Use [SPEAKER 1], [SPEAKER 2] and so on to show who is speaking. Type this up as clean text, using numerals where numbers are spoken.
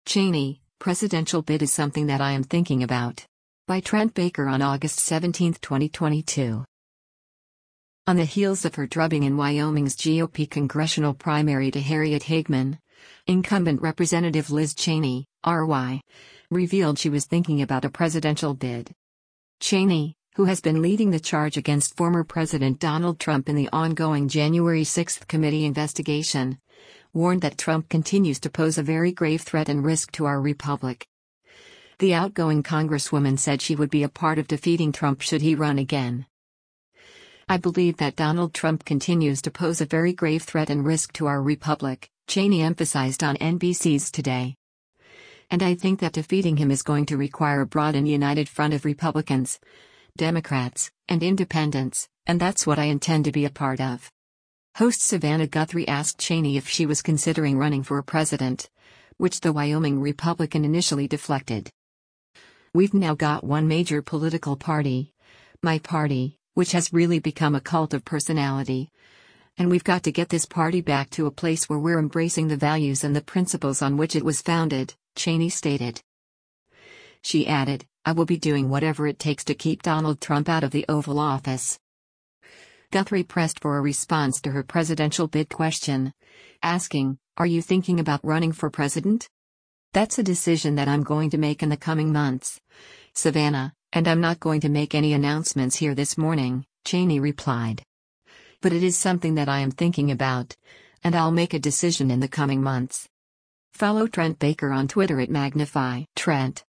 [SPEAKER 1] Cheney, presidential bid is something that I am thinking about. By Trent Baker on August 17, 2022. On the heels of her drubbing in Wyoming's GOP congressional primary to Harriet Hageman, incumbent Representative Liz Cheney, RY, revealed she was thinking about a presidential bid. Cheney, who has been leading the charge against former President Donald Trump in the ongoing January 6 committee investigation, warned that Trump continues to pose a very grave threat and risk to our republic. The outgoing Congresswoman said she would be a part of defeating Trump should he run again. I believe that Donald Trump continues to pose a very grave threat and risk to our republic, Cheney emphasized on NBC's Today. And I think that defeating him is going to require a broad and united front of Republicans, Democrats, and Independents, and that's what I intend to be a part of. Host Savannah Guthrie asked Cheney if she was considering running for president, which the Wyoming Republican initially deflected. We've now got one major political party, my party, which has really become a cult of personality. And we've got to get this party back to a place where we're embracing the values and the principles on which it was founded, Cheney stated. She added, I will be doing whatever it takes to keep Donald Trump out of the Oval Office. Guthrie pressed for a response to her presidential bid question, asking, Are you thinking about running for president? That's a decision that I'm going to make in the coming months, Savannah, and I'm not going to make any announcements here this morning, Cheney replied. But it is something that I am thinking about, and I'll make a decision in the coming months. Follow Trent Baker on Twitter at Magnify Trent.